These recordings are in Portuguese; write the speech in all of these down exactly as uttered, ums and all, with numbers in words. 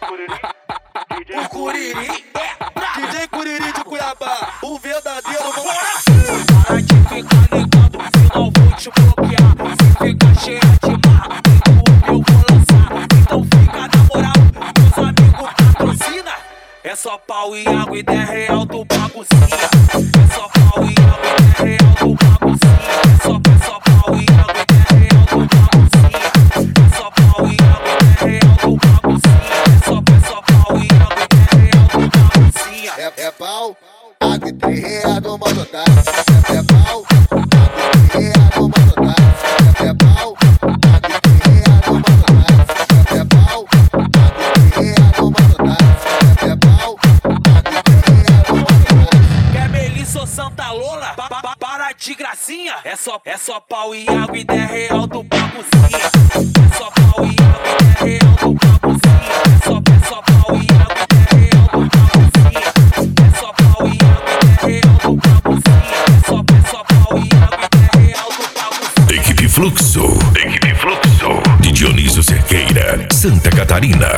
O Curiri é D J Curiri de Cuiabá, o verdadeiro mano. Para de ficar ligado, senão vou te bloquear. Se ficar cheia de marra, eu vou lançar. Então fica na moral, meus amigos patrocina. É só pau e água e dez real do baguncinha. É só pau e água e dez real do baguncinha. É só, é só pau e água e dez real do baguncinha. É só pau e água e dez real do baguncinha. É só, é só pau e água e dez real do baguncinha. É, é pau, água e três real do mototáxi. É, é pau, água e três real do mototáxi. É, é pau, água e três real do mototáxi. É, é pau, água e três real do mototáxi. É, é pau, água e três real do mototáxi. Quer Melissa ou Santa Lola? Pa, pa, para de gracinha. É só, é só pau e água e dez real do baguncinha. É só pau e água e dez real do baguncinha. É só, é só pau e água e dez real do baguncinha. É só pau e água e dez real do baguncinha. É só, é só pau e água e dez real do baguncinha. Equipe Fluxo, Equipe Fluxo, de Dionísio Cerqueira, Santa Catarina.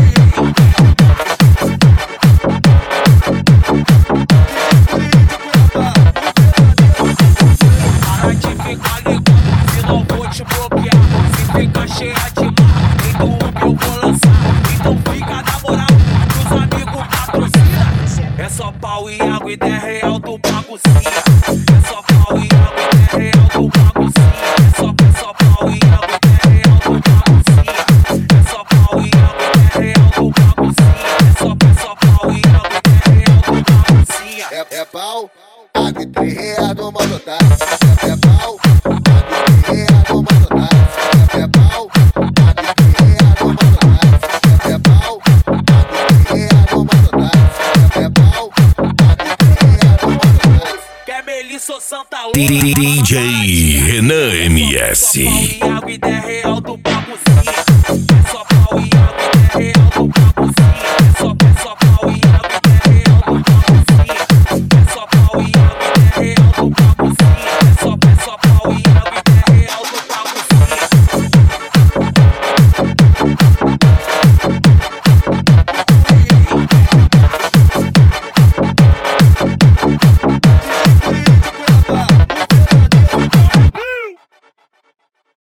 Para de ficar ligado, senão vou te bloquear. Se ficar cheia de marra, então eu vou lançar. Então fica na moral, meus amigos patrocina. É só pau e água e dez real do baguncinha. É só pau e água e dez real do baguncinha. É só, é só pau e água e dez real do baguncinha. É só pau e água e dez real do baguncinha. É só, é só pau e água e dez real do baguncinha. É, é pau, água e três real do mototáxi. É, é pau, água e três real do mototáxi. É, é pau, água e três real do mototáxi. É, é pau, água e três real do mototáxi. É, pau, água e três real do mototáxi. Quer Melissa ou Santa Lola? D J Renan M S. Só pau e água e dez real do baguncinha.